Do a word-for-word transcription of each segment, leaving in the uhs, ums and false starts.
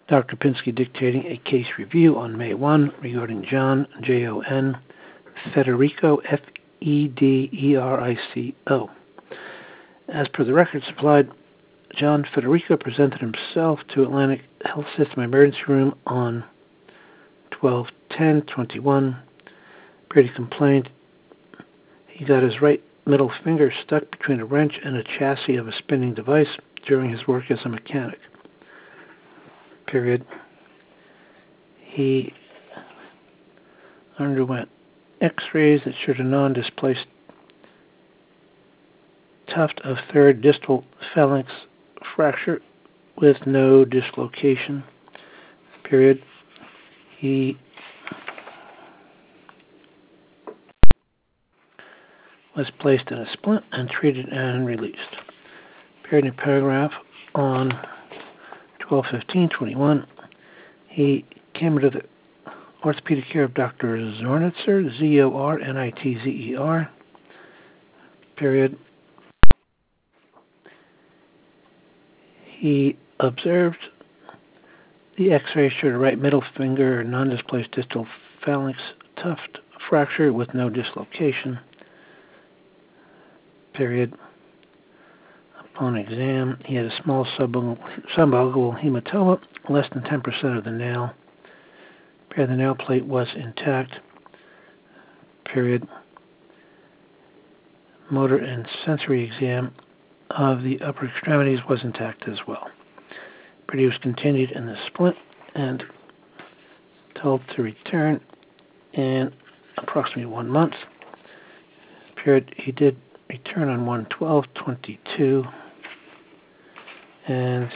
Doctor Pinsky dictating a case review on May first regarding John, J O N, Federico, F E D E R I C O. As per the record supplied, John Federico presented himself to Atlantic Health System Emergency Room on twelve ten twenty-one. Pretty complained he got his right middle finger stuck between a wrench and a chassis of a spinning device during his work as a mechanic. Period. He underwent x-rays that showed a non-displaced tuft of third distal phalanx fracture with no dislocation. Period. He was placed in a splint and treated and released. Period. In paragraph on twelve fifteen twenty-one, he came into the orthopedic care of Doctor Zornitzer, Z O R N I T Z E R. Period. He observed the x-ray showed a right middle finger non-displaced distal phalanx tuft fracture with no dislocation. Period. Upon exam, he had a small subungual, subungual hematoma, less than ten percent of the nail. Period. The nail plate was intact. Period. Motor and sensory exam of the upper extremities was intact as well. But he was continued in the splint and told to return in approximately one month. Period. He did return on one twelve twenty-two and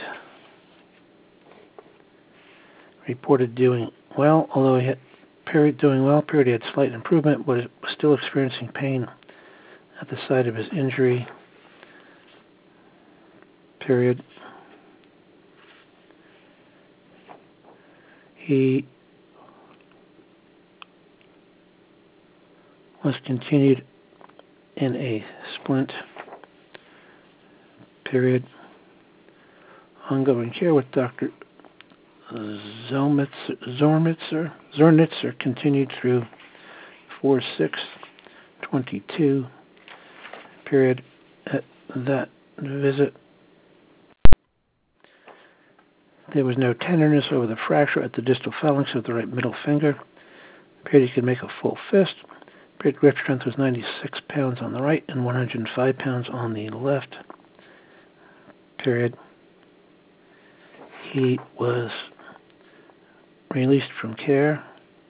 reported doing well, although he had period doing well, period he had slight improvement, but was still experiencing pain at the site of his injury. Period. He was continued in a splint. Period. Ongoing care with Doctor Zornitzer, Zornitzer, Zornitzer continued through four six twenty-two. Period. At that visit, there was no tenderness over the fracture at the distal phalanx of the right middle finger. Period. He could make a full fist. Period. Grip strength was ninety-six pounds on the right and one hundred five pounds on the left. Period. He was released from care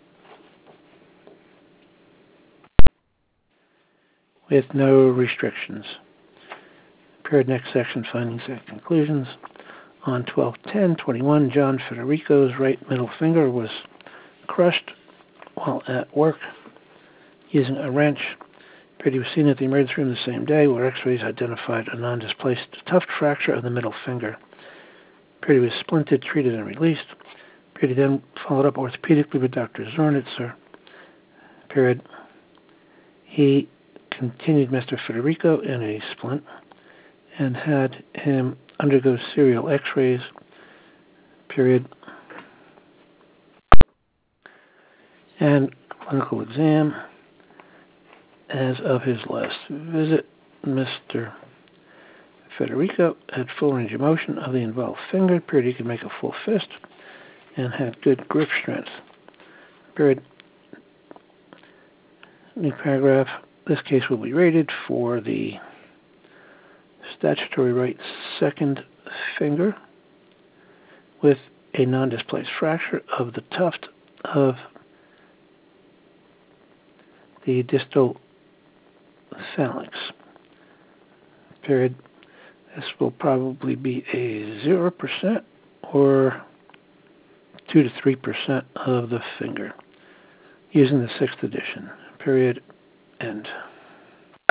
with no restrictions. Period. Next section, findings and conclusions. On twelve ten twenty-one, John Federico's right middle finger was crushed while at work using a wrench. He was seen at the emergency room the same day, where x-rays identified a non-displaced tuft fracture of the middle finger. He was splinted, treated, and released. He then followed up orthopedically with Doctor Zornitzer. Period. He continued Mister Federico in a splint and had him undergo serial x-rays. Period. And clinical exam. As of his last visit, Mister Federico had full range of motion of the involved finger. Period. He could make a full fist and had good grip strength. Period. New paragraph. This case will be rated for the statutory right second finger with a non-displaced fracture of the tuft of the distal phalanx. Period. This will probably be a zero percent or two to three percent of the finger using the sixth edition. Period. End.